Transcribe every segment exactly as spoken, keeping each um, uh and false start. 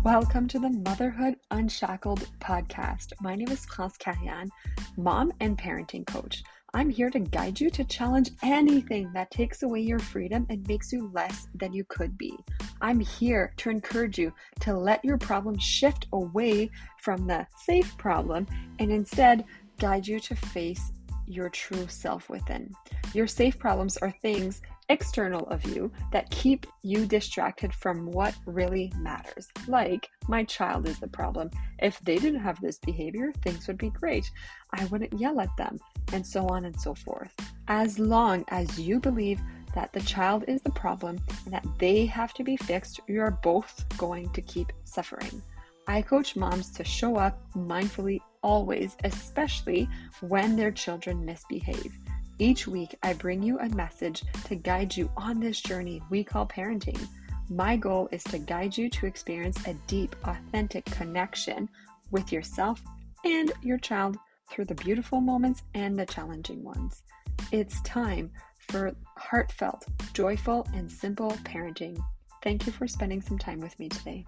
Welcome to the Motherhood Unshackled podcast. My name is France Carian, mom and parenting coach. I'm here to guide you to challenge anything that takes away your freedom and makes you less than you could be. I'm here to encourage you to let your problem shift away from the safe problem and instead guide you to face your true self within. Your safe problems are things external of you that keep you distracted from what really matters. Like, my child is the problem. If they didn't have this behavior, things would be great. I wouldn't yell at them, and so on and so forth. As long as you believe that the child is the problem and that they have to be fixed, you're both going to keep suffering. I coach moms to show up mindfully always, especially when their children misbehave. Each week, I bring you a message to guide you on this journey we call parenting. My goal is to guide you to experience a deep, authentic connection with yourself and your child through the beautiful moments and the challenging ones. It's time for heartfelt, joyful, and simple parenting. Thank you for spending some time with me today.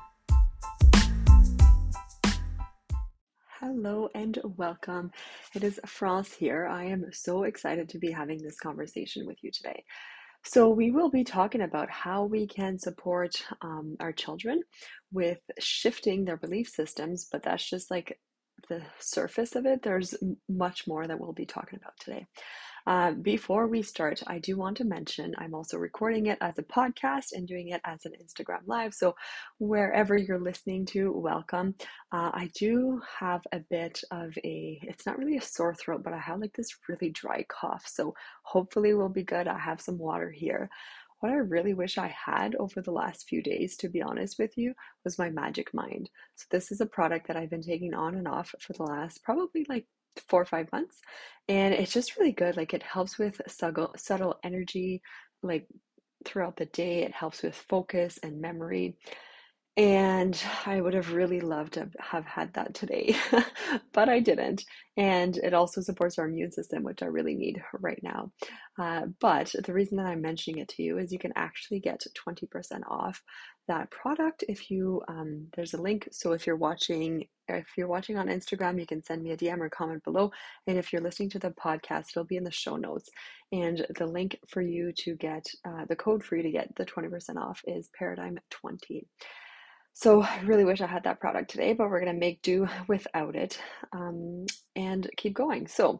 Hello and welcome. It is France here. I am so excited to be having this conversation with you today. So we will be talking about how we can support um, our children with shifting their belief systems, but that's just like the surface of it. There's much more that we'll be talking about today. Uh, before we start, I do want to mention I'm also recording it as a podcast and doing it as an Instagram live. So wherever you're listening to, welcome. Uh, I do have a bit of a, it's not really a sore throat, but I have like this really dry cough. So hopefully we'll be good. I have some water here. What I really wish I had over the last few days, to be honest with you, was my Magic Mind. So this is a product that I've been taking on and off for the last probably like four or five months. And it's just really good. Like, it helps with subtle, subtle energy, like throughout the day. It helps with focus and memory. And I would have really loved to have had that today, but I didn't. And it also supports our immune system, which I really need right now. Uh, but the reason that I'm mentioning it to you is you can actually get twenty percent off that product if you, um, there's a link. So if you're watching, if you're watching on Instagram, you can send me a D M or comment below. And if you're listening to the podcast, it'll be in the show notes. And the link for you to get, uh, the code for you to get the twenty percent off is Paradigm twenty. So I really wish I had that product today, but we're going to make do without it um, and keep going. So,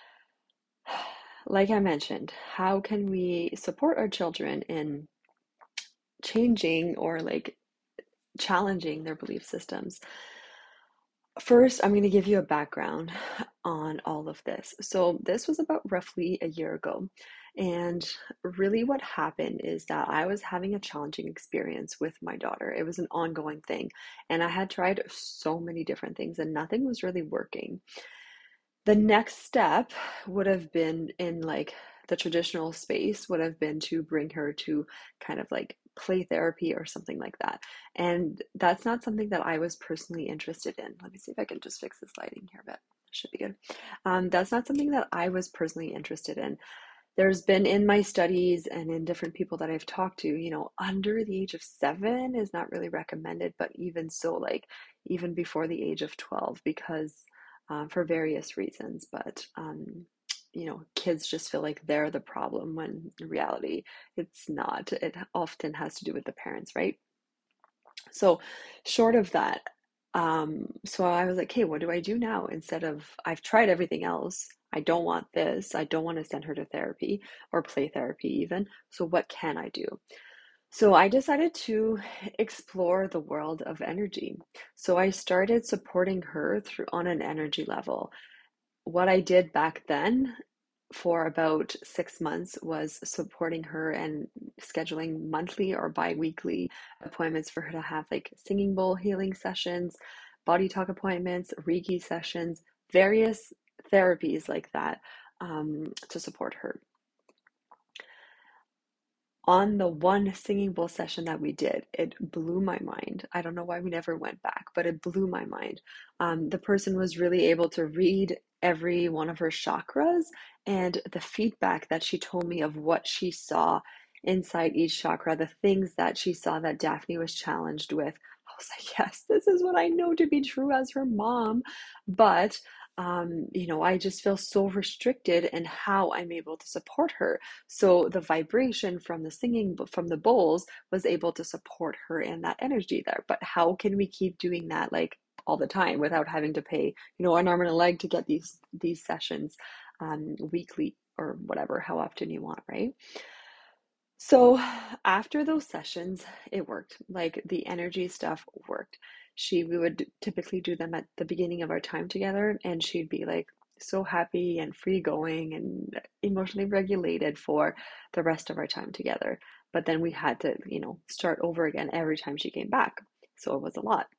like I mentioned, how can we support our children in changing or like challenging their belief systems? First, I'm going to give you a background on all of this. So this was about roughly a year ago. And really what happened is that I was having a challenging experience with my daughter. It was an ongoing thing. And I had tried so many different things and nothing was really working. The next step would have been in like the traditional space would have been to bring her to kind of like play therapy or something like that. And that's not something that I was personally interested in. Let me see if I can just fix this lighting here a bit. Should be good. Um, that's not something that I was personally interested in. There's been in my studies and in different people that I've talked to, you know, under the age of seven is not really recommended, but even so, like even before the age of twelve, because uh, for various reasons. But um, you know, kids just feel like they're the problem when in reality it's not. It often has to do with the parents, right? So, short of that, um, so I was like, hey, what do I do now? Instead of, I've tried everything else. I don't want this. I don't want to send her to therapy or play therapy even. So, what can I do? So I decided to explore the world of energy. So I started supporting her through on an energy level. What I did back then for about six months was supporting her and scheduling monthly or bi-weekly appointments for her to have like singing bowl healing sessions, body talk appointments, Reiki sessions, various therapies like that um, to support her. On the one singing bowl session that we did, it blew my mind. I don't know why we never went back, but it blew my mind. Um, the person was really able to read every one of her chakras, and the feedback that she told me of what she saw inside each chakra, the things that she saw that Daphne was challenged with, was like, yes, this is what I know to be true as her mom. But, um, you know, I just feel so restricted in how I'm able to support her. So the vibration from the singing, from the bowls was able to support her in that energy there. But how can we keep doing that like all the time without having to pay, you know, an arm and a leg to get these these sessions um, weekly or whatever, how often you want, right? So after those sessions, it worked. Like the energy stuff worked. She, we would typically do them at the beginning of our time together, and she'd be like so happy and free going and emotionally regulated for the rest of our time together. But then we had to, you know, start over again every time she came back. So it was a lot.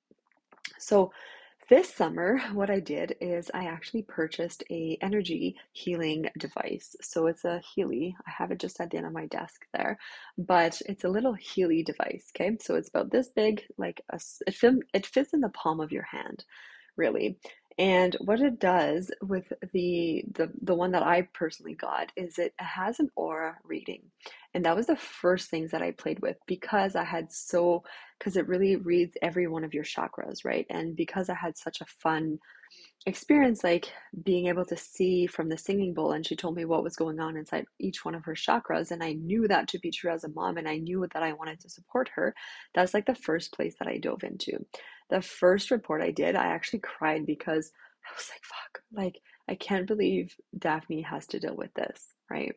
So this summer, what I did is I actually purchased a energy healing device. So it's a Healy. I have it just at the end of my desk there, but it's a little Healy device. Okay, so it's about this big, like a, it fit, it fits in the palm of your hand, really. And what it does with the the the one that I personally got is it has an aura reading. And that was the first things that I played with because I had so because it really reads every one of your chakras, right? And because I had such a fun experience, like being able to see from the singing bowl, and she told me what was going on inside each one of her chakras, and I knew that to be true as a mom, and I knew that I wanted to support her. That's like the first place that I dove into. The first report I did, I actually cried because I was like, fuck, like I can't believe Daphne has to deal with this, right?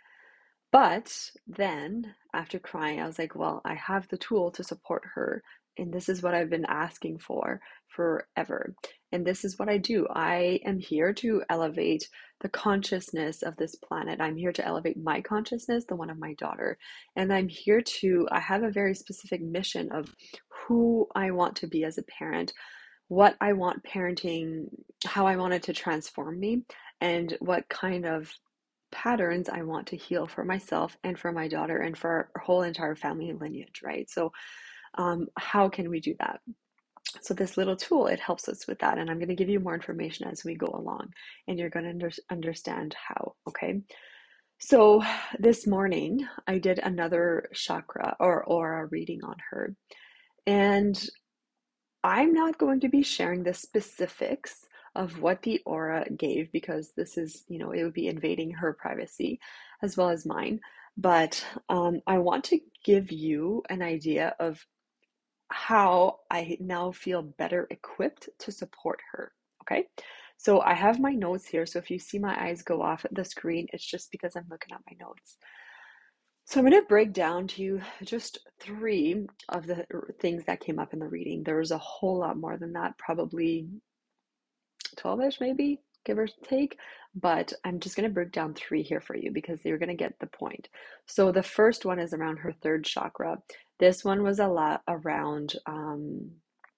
But then after crying, I was like, well, I have the tool to support her. And this is what I've been asking for forever. And this is what I do. I am here to elevate the consciousness of this planet. I'm here to elevate my consciousness, the one of my daughter. And I'm here to, I have a very specific mission of who I want to be as a parent, what I want parenting, how I want it to transform me, and what kind of patterns I want to heal for myself and for my daughter and for our whole entire family lineage, right? So, um, how can we do that? So, this little tool, it helps us with that. And I'm going to give you more information as we go along, and you're going to under- understand how, okay? So, this morning, I did another chakra or aura reading on her. And I'm not going to be sharing the specifics of what the aura gave because this is, you know, it would be invading her privacy as well as mine. But um, I want to give you an idea of how I now feel better equipped to support her. Okay. So I have my notes here. So if you see my eyes go off at the screen, it's just because I'm looking at my notes. So I'm going to break down to you just three of the things that came up in the reading. There was a whole lot more than that, probably twelve-ish maybe, give or take. But I'm just going to break down three here for you because you're going to get the point. So the first one is around her third chakra. This one was a lot around, um,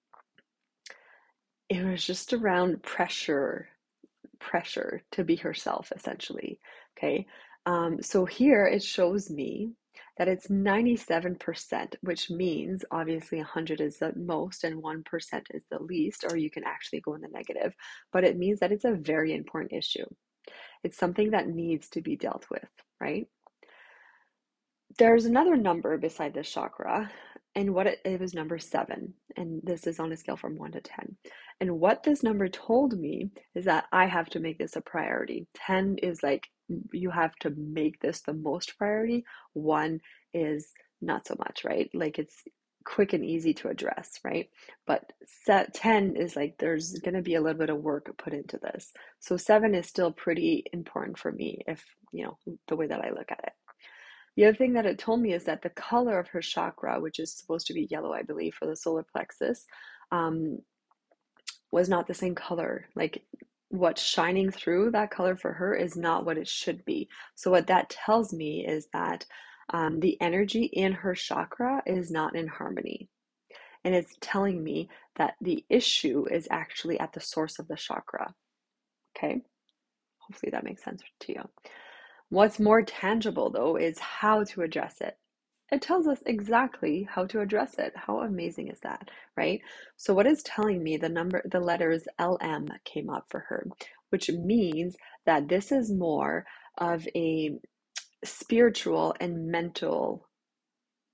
it was just around pressure pressure to be herself, essentially. Okay. Um, so here it shows me that it's ninety-seven percent, which means obviously one hundred is the most and one percent is the least, or you can actually go in the negative, but it means that it's a very important issue. It's something that needs to be dealt with, right? There's another number beside this chakra, and what it, it was number seven, and this is on a scale from one to ten. And what this number told me is that I have to make this a priority. ten is like you have to make this the most priority. One is not so much, right? Like it's quick and easy to address, right? But set ten is like there's going to be a little bit of work put into this. So seven is still pretty important for me if, you know, the way that I look at it. The other thing that it told me is that the color of her chakra, which is supposed to be yellow, I believe, for the solar plexus, um, was not the same color. Like what's shining through that color for her is not what it should be. So, what that tells me is that um, the energy in her chakra is not in harmony. And it's telling me that the issue is actually at the source of the chakra. Okay. Hopefully that makes sense to you. What's more tangible, though, is how to address it. It tells us exactly how to address it. How amazing is that, right? So what is telling me the number, the letters L M came up for her, which means that this is more of a spiritual and mental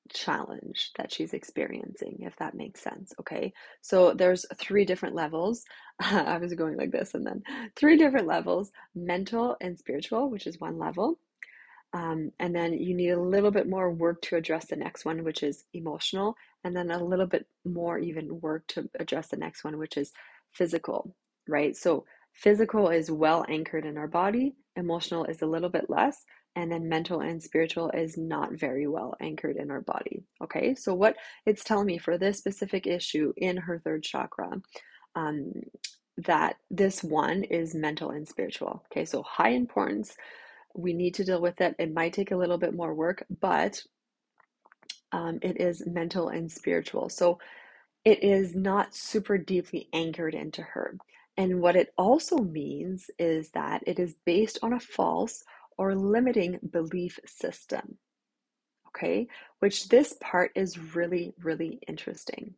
challenge that she's experiencing, if that makes sense. Okay. So there's three different levels. I was going like this and then three different levels: mental and spiritual, which is one level. Um, and then you need a little bit more work to address the next one, which is emotional. And then a little bit more even work to address the next one, which is physical, right? So physical is well anchored in our body, emotional is a little bit less, and then mental and spiritual is not very well anchored in our body. Okay, so what it's telling me for this specific issue in her third chakra, um, that this one is mental and spiritual. Okay, so high importance. We need to deal with it. It might take a little bit more work, but um, it is mental and spiritual. So it is not super deeply anchored into her. And what it also means is that it is based on a false or limiting belief system. Okay, which this part is really, really interesting.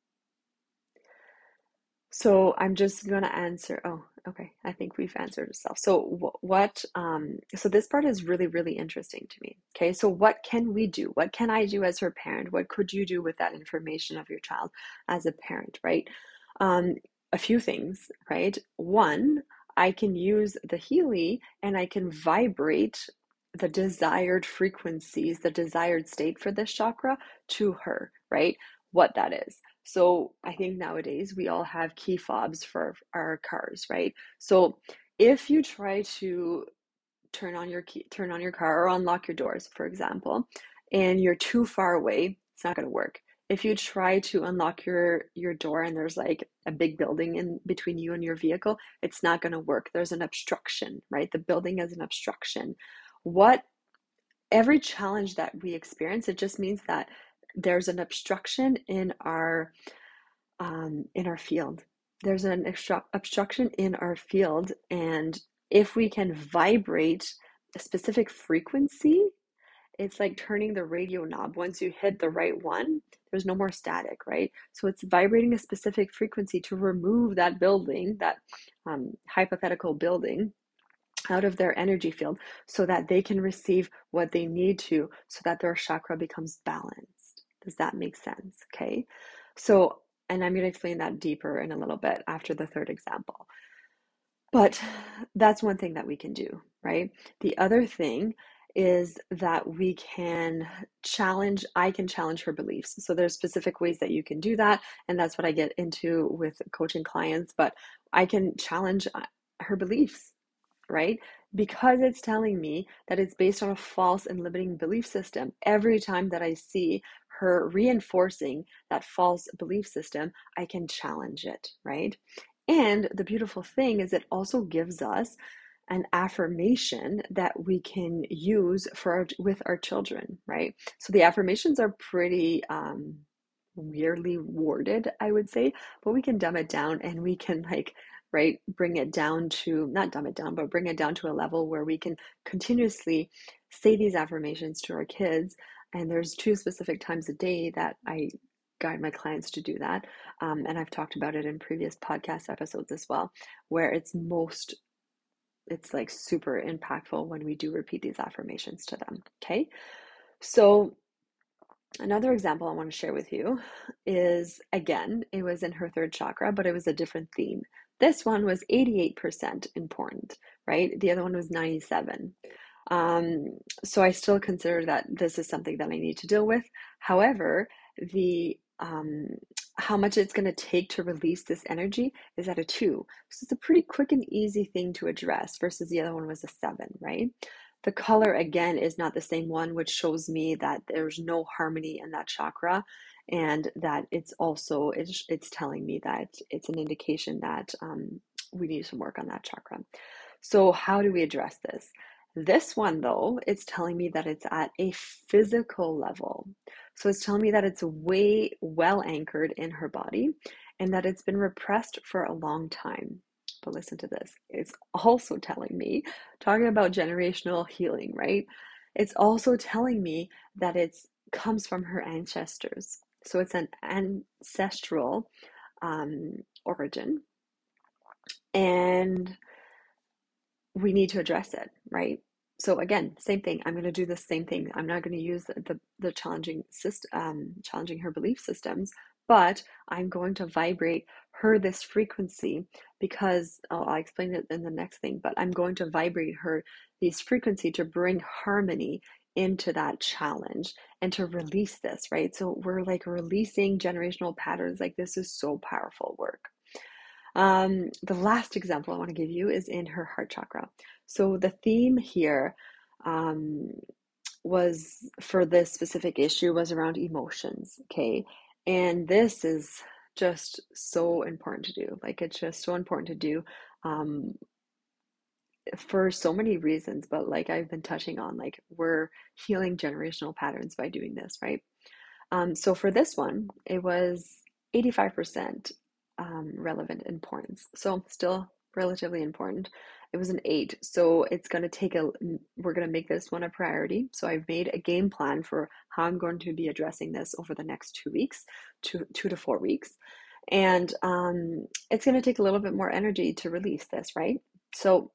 So I'm just going to answer. Oh, okay. I think we've answered itself. So what, um, so this part is really, really interesting to me. Okay. So what can we do? What can I do as her parent? What could you do with that information of your child as a parent, right? Um, a few things, right? One, I can use the Healy and I can vibrate the desired frequencies, the desired state for this chakra to her, right? What that is. So I think nowadays we all have key fobs for our cars, right? So if you try to turn on your key, turn on your car or unlock your doors, for example, and you're too far away, it's not going to work. If you try to unlock your your door and there's like a big building in between you and your vehicle, it's not going to work. There's an obstruction, right? The building is an obstruction. What every challenge that we experience, it just means that there's an obstruction in our um, in our field. There's an extra- obstruction in our field, and if we can vibrate a specific frequency, it's like turning the radio knob. Once you hit the right one, there's no more static, right? So it's vibrating a specific frequency to remove that building, that um, hypothetical building, out of their energy field so that they can receive what they need to so that their chakra becomes balanced. Does that make sense? Okay. So, and I'm going to explain that deeper in a little bit after the third example. But that's one thing that we can do, right? The other thing is that we can challenge, I can challenge her beliefs. So there's specific ways that you can do that. And that's what I get into with coaching clients. But I can challenge uh, her beliefs, right? Because it's telling me that it's based on a false and limiting belief system. Every time that I see her reinforcing that false belief system, I can challenge it, right? And the beautiful thing is it also gives us an affirmation that we can use for our, with our children, right? So the affirmations are pretty um, weirdly worded, I would say, but we can dumb it down and we can like right bring it down to not dumb it down but bring it down to a level where we can continuously say these affirmations to our kids. And there's two specific times a day that I guide my clients to do that, um, and I've talked about it in previous podcast episodes as well, where it's most it's like super impactful when we do repeat these affirmations to them. Okay, so another example I want to share with you is, again, it was in her third chakra, but it was a different theme. This one was eighty-eight percent important, right? The other one was ninety-seven. Um, so I still consider that this is something that I need to deal with. However, the um, how much it's going to take to release this energy is at a two. So it's a pretty quick and easy thing to address versus the other one was a seven, right? The color again is not the same one, which shows me that there's no harmony in that chakra, and that it's also it's, it's telling me that it's an indication that um, we need some work on that chakra. So how do we address this? This one, though, it's telling me that it's at a physical level. So it's telling me that it's way well anchored in her body and that it's been repressed for a long time. But listen to this. It's also telling me, talking about generational healing, right? It's also telling me that it's comes from her ancestors. So it's an ancestral um, origin. And we need to address it, right? So again, same thing. I'm going to do the same thing. I'm not going to use the, the, the challenging system, um, challenging her belief systems, but I'm going to vibrate her this frequency because oh, I'll explain it in the next thing, but I'm going to vibrate her this frequency to bring harmony into that challenge and to release this, right? So we're like releasing generational patterns. Like this is so powerful work. Um, the last example I want to give you is in her heart chakra. So the theme here um, was for this specific issue was around emotions, okay? And this is just so important to do. Like it's just so important to do um, for so many reasons, but like I've been touching on, like we're healing generational patterns by doing this, right? Um, so for this one, it was eighty-five percent um, relevant importance. So still relatively important. It was an eight. So it's going to take a, we're going to make this one a priority. So I've made a game plan for how I'm going to be addressing this over the next two weeks, two, two to four weeks. And um, it's going to take a little bit more energy to release this, right? So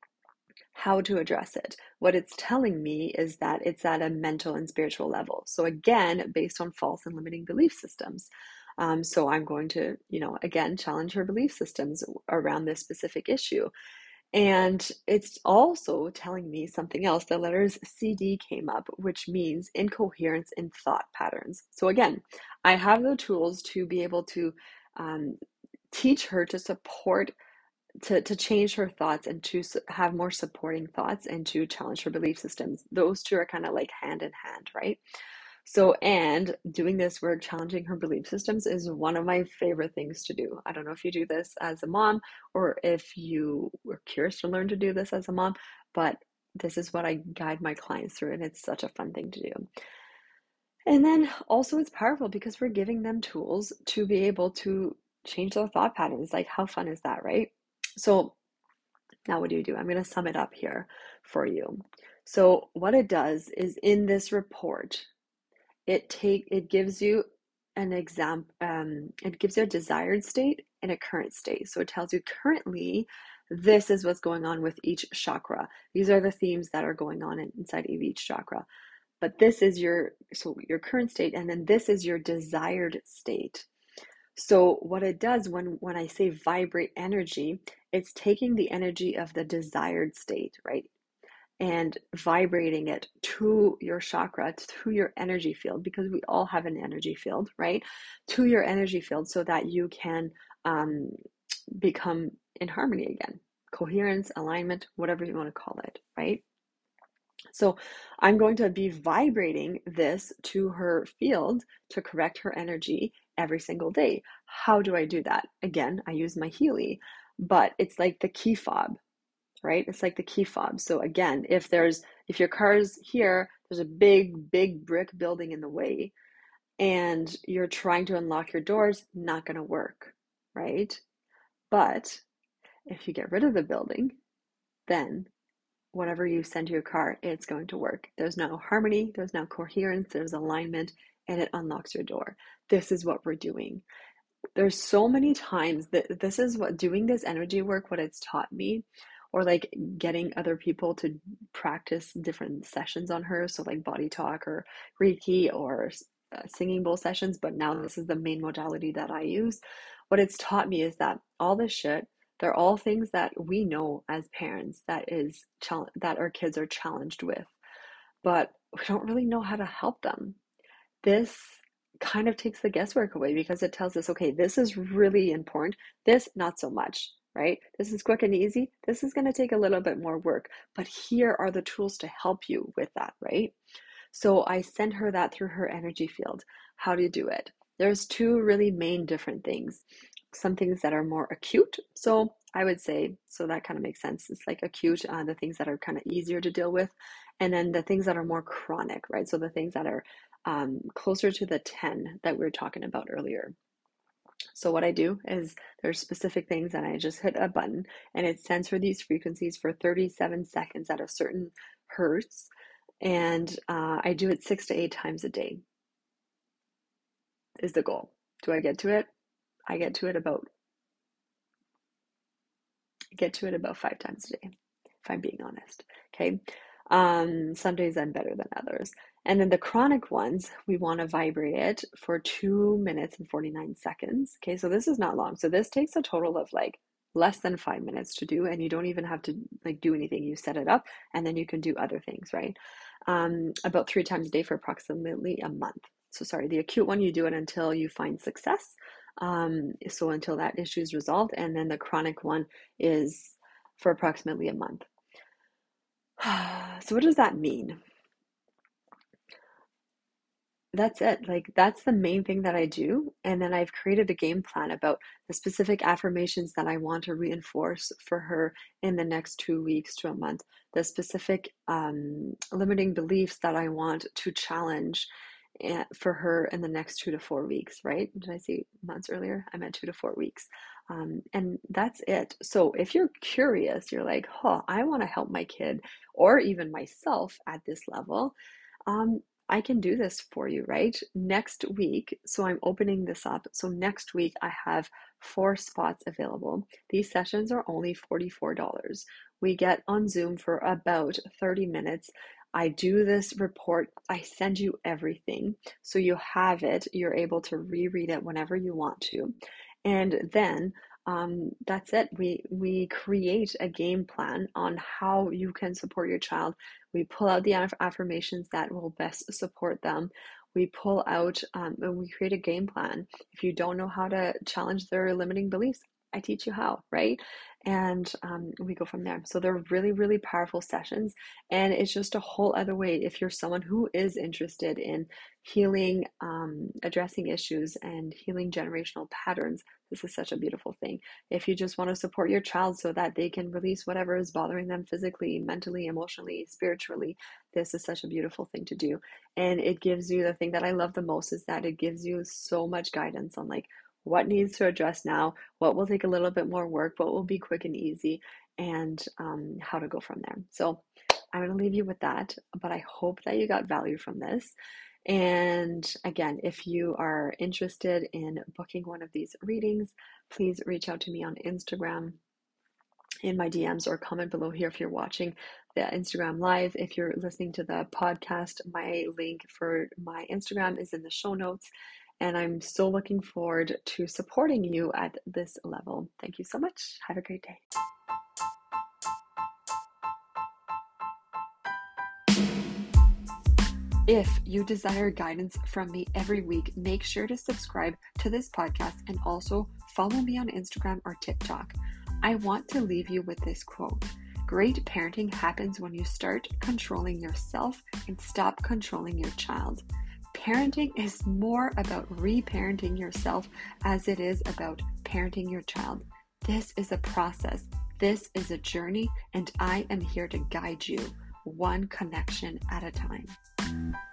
how to address it. What it's telling me is that it's at a mental and spiritual level. So again, based on false and limiting belief systems. Um, so I'm going to, you know, again, challenge her belief systems around this specific issue. And it's also telling me something else. The letters C D came up, which means incoherence in thought patterns. So again, I have the tools to be able to um, teach her to support to to change her thoughts and to have more supporting thoughts and to challenge her belief systems. Those two are kind of like hand in hand, right? So, and doing this work, challenging her belief systems, is one of my favorite things to do. I don't know if you do this as a mom or if you were curious to learn to do this as a mom, but this is what I guide my clients through, and it's such a fun thing to do. And then also, it's powerful because we're giving them tools to be able to change their thought patterns. Like, how fun is that, right? So, now what do you do? I'm going to sum it up here for you. So what it does is in this report, it take it gives you an exam um, it gives you a desired state and a current state. So it tells you currently this is what's going on with each chakra. These are the themes that are going on inside of each chakra. But this is your so your current state, and then this is your desired state. So what it does when when I say vibrate energy, it's taking the energy of the desired state, right? And vibrating it to your chakra, to your energy field, because we all have an energy field, right? To your energy field so that you can um, become in harmony again. Coherence, alignment, whatever you want to call it, right? So I'm going to be vibrating this to her field to correct her energy every single day. How do I do that? Again, I use my Healy, but it's like the key fob, right? It's like the key fob. So again, if there's if your car's here, there's a big, big brick building in the way, and you're trying to unlock your doors, not going to work, right? But if you get rid of the building, then whatever you send to your car, it's going to work. There's now harmony, there's now coherence, there's alignment, and it unlocks your door. This is what we're doing. There's so many times that this is what doing this energy work, what it's taught me, or like getting other people to practice different sessions on her. So like body talk or Reiki or uh, singing bowl sessions, but now this is the main modality that I use. What it's taught me is that all this shit, they're all things that we know as parents that is that our kids are challenged with, but we don't really know how to help them. This kind of takes the guesswork away because it tells us, okay, this is really important. This, not so much, right? This is quick and easy. This is going to take a little bit more work, but here are the tools to help you with that, right? So I send her that through her energy field. How do you do it? There's two really main different things. Some things that are more acute. So I would say, so that kind of makes sense. It's like acute, uh, the things that are kind of easier to deal with. And then the things that are more chronic, right? So the things that are um, closer to the ten that we were talking about earlier. So what I do is there's specific things and I just hit a button and it sends her these frequencies for thirty-seven seconds at a certain hertz. And uh, I do it six to eight times a day is the goal. Do I get to it? I get to it about get to it about five times a day, if I'm being honest. Okay. Um, some days I'm better than others. And then the chronic ones, we want to vibrate it for two minutes and forty-nine seconds. Okay, so this is not long. So this takes a total of like less than five minutes to do, and you don't even have to like do anything. You set it up and then you can do other things, right? Um, about three times a day for approximately a month. So sorry, the acute one, you do it until you find success. Um, so until that issue is resolved, and then the chronic one is for approximately a month. So what does that mean? That's it. Like, that's the main thing that I do. And then I've created a game plan about the specific affirmations that I want to reinforce for her in the next two weeks to a month, the specific um, limiting beliefs that I want to challenge eh, for her in the next two to four weeks, right? Did I say months earlier? I meant two to four weeks. Um, and that's it. So if you're curious, you're like, oh, I want to help my kid or even myself at this level. Um, I can do this for you, right? Next week, so I'm opening this up. So next week, I have four spots available. These sessions are only forty-four dollars. We get on Zoom for about thirty minutes. I do this report, I send you everything. So you have it, you're able to reread it whenever you want to. And then um, that's it. We we create a game plan on how you can support your child. We pull out the affirmations that will best support them. We pull out um, and we create a game plan. If you don't know how to challenge their limiting beliefs, I teach you how, right? And um, we go from there. So they're really, really powerful sessions. And it's just a whole other way if you're someone who is interested in healing, um, addressing issues, and healing generational patterns. This is such a beautiful thing. If you just want to support your child so that they can release whatever is bothering them physically, mentally, emotionally, spiritually, this is such a beautiful thing to do. And it gives you the thing that I love the most is that it gives you so much guidance on like what needs to address now, what will take a little bit more work, what will be quick and easy, and um, how to go from there. So I'm going to leave you with that, but I hope that you got value from this. And again, if you are interested in booking one of these readings, please reach out to me on Instagram in my D Ms or comment below here if you're watching the Instagram live. If you're listening to the podcast, my link for my Instagram is in the show notes. And I'm so looking forward to supporting you at this level. Thank you so much. Have a great day. If you desire guidance from me every week, make sure to subscribe to this podcast and also follow me on Instagram or TikTok. I want to leave you with this quote. Great parenting happens when you start controlling yourself and stop controlling your child. Parenting is more about reparenting yourself as it is about parenting your child. This is a process. This is a journey, and I am here to guide you one connection at a time.